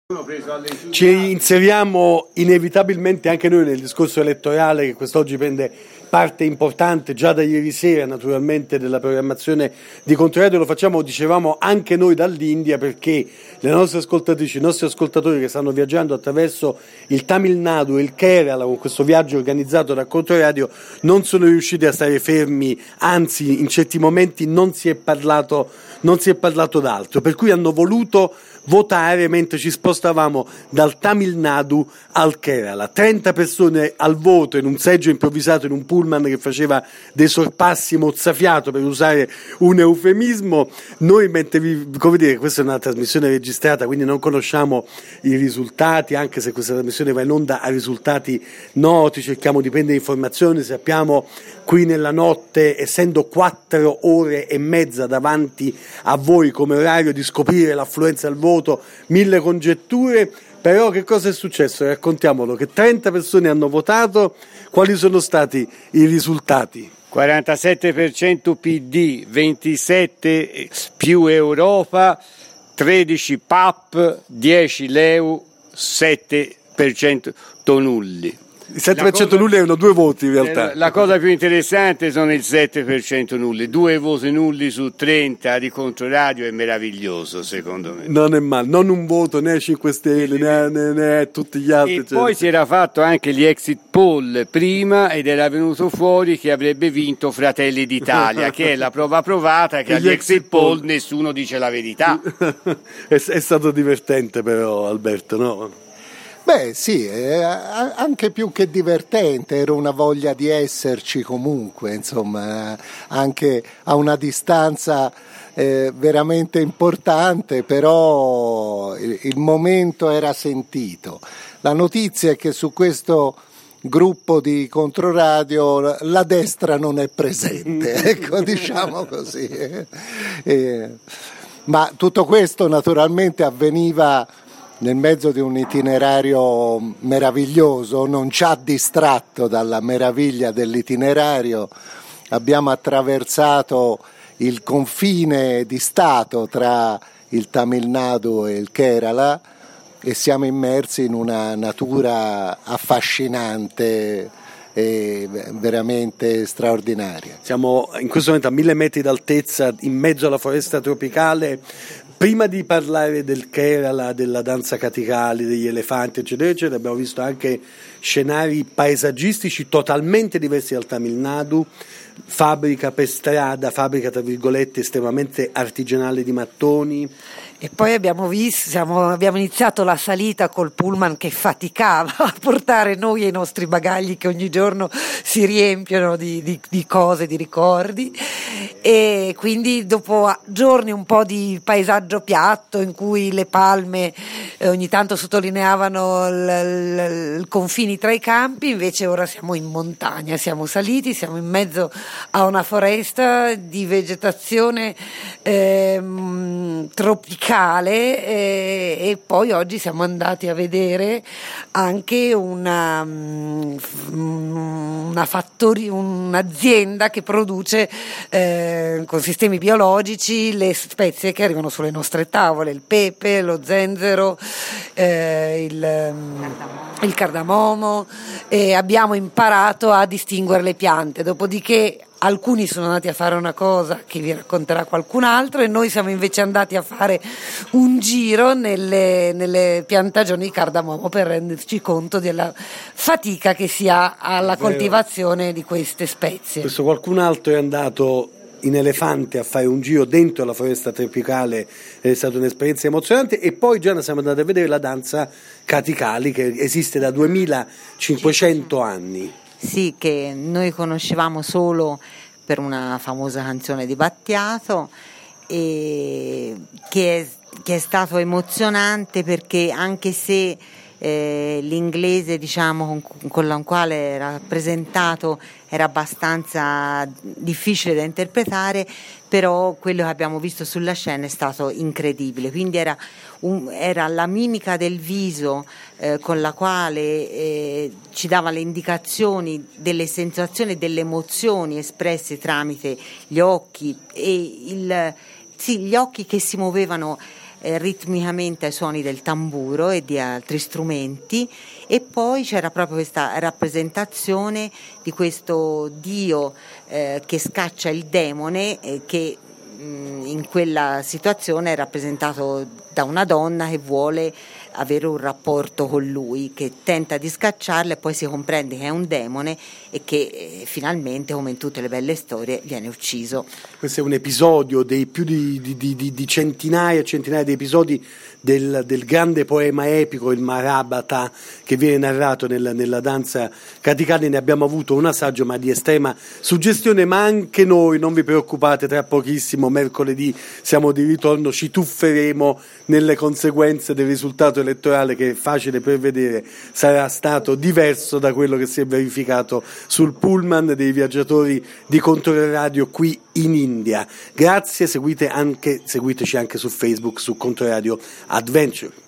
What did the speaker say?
Ci inseriamo inevitabilmente anche noi nel discorso elettorale che quest'oggi prende parte importante già da ieri sera naturalmente della programmazione di Controradio. Lo facciamo, dicevamo, anche noi dall'India, perché le nostre ascoltatrici, i nostri ascoltatori che stanno viaggiando attraverso il Tamil Nadu e il Kerala con questo viaggio organizzato da Controradio non sono riusciti a stare fermi, anzi in certi momenti non si è parlato d'altro, per cui hanno voluto votare mentre ci spostavamo dal Tamil Nadu al Kerala. 30 persone al voto in un seggio improvvisato in un pullman che faceva dei sorpassi mozzafiato, per usare un eufemismo. Noi, questa è una trasmissione registrata, quindi non conosciamo i risultati, anche se questa trasmissione va in onda a risultati noti, cerchiamo di prendere informazioni, sappiamo qui nella notte, essendo 4 ore e mezza davanti a voi come orario, di scoprire l'affluenza al voto, 1000 congetture. Però che cosa è successo? Raccontiamolo, che 30 persone hanno votato. Quali sono stati i risultati? 47% PD, 27 più Europa, 13 PAP, 10 Leu, 7% nulli. Il 7% nulli erano 2 voti in realtà. La cosa più interessante sono il 7% nulli, 2 voti nulli su 30 di Controradio è meraviglioso secondo me. Non è male, non un voto né a 5 Stelle né a tutti gli altri. E poi si era fatto anche gli exit poll prima ed era venuto fuori che avrebbe vinto Fratelli d'Italia, che è la prova provata che agli exit poll nessuno dice la verità. È stato divertente però, Alberto, no? Beh sì, anche più che divertente, era una voglia di esserci comunque, insomma, anche a una distanza veramente importante, però il momento era sentito. La notizia è che su questo gruppo di Controradio la destra non è presente, ecco, diciamo così. Ma tutto questo naturalmente avveniva nel mezzo di un itinerario meraviglioso, non ci ha distratto dalla meraviglia dell'itinerario. Abbiamo attraversato il confine di Stato tra il Tamil Nadu e il Kerala e siamo immersi in una natura affascinante e veramente straordinaria. Siamo in questo momento a 1000 metri d'altezza in mezzo alla foresta tropicale. Prima di parlare del Kerala, della danza Kathikali, degli elefanti eccetera eccetera, abbiamo visto anche scenari paesaggistici totalmente diversi dal Tamil Nadu, fabbrica per strada, fabbrica tra virgolette estremamente artigianale di mattoni. E poi abbiamo iniziato la salita col pullman che faticava a portare noi e i nostri bagagli che ogni giorno si riempiono di cose, di ricordi, e quindi dopo giorni un po' di paesaggio piatto in cui le palme ogni tanto sottolineavano i confini tra i campi, invece ora siamo in montagna, siamo saliti, siamo in mezzo a una foresta di vegetazione tropicale, e poi oggi siamo andati a vedere anche un'azienda che produce con sistemi biologici le spezie che arrivano sulle nostre tavole, il pepe, lo zenzero, il cardamomo, e abbiamo imparato a distinguere le piante. Dopodiché alcuni sono andati a fare una cosa che vi racconterà qualcun altro e noi siamo invece andati a fare un giro nelle piantagioni di cardamomo per renderci conto della fatica che si ha alla coltivazione di queste spezie. Questo qualcun altro è andato in elefante a fare un giro dentro la foresta tropicale, è stata un'esperienza emozionante. E poi già siamo andati a vedere la danza Kathikali, che esiste da 2500 anni. Sì, che noi conoscevamo solo per una famosa canzone di Battiato, e che è stato emozionante perché anche se l'inglese, diciamo, con la quale era presentato era abbastanza difficile da interpretare, però quello che abbiamo visto sulla scena è stato incredibile. Quindi era la mimica del viso con la quale ci dava le indicazioni delle sensazioni e delle emozioni espresse tramite gli occhi, e gli occhi che si muovevano ritmicamente ai suoni del tamburo e di altri strumenti, e poi c'era proprio questa rappresentazione di questo dio che scaccia il demone, che in quella situazione è rappresentato da una donna che vuole avere un rapporto con lui, che tenta di scacciarlo e poi si comprende che è un demone e che finalmente, come in tutte le belle storie, viene ucciso. Questo è un episodio dei più di centinaia e centinaia di episodi del grande poema epico, il Mahabharata, che viene narrato nella danza Kathakali. Ne abbiamo avuto un assaggio, ma di estrema suggestione. Ma anche noi, non vi preoccupate, tra pochissimo, mercoledì, siamo di ritorno, ci tufferemo nelle conseguenze del risultato elettorale, che è facile prevedere sarà stato diverso da quello che si è verificato sul pullman dei viaggiatori di Controradio qui in India. Grazie, seguiteci anche su Facebook su Controradio Adventure.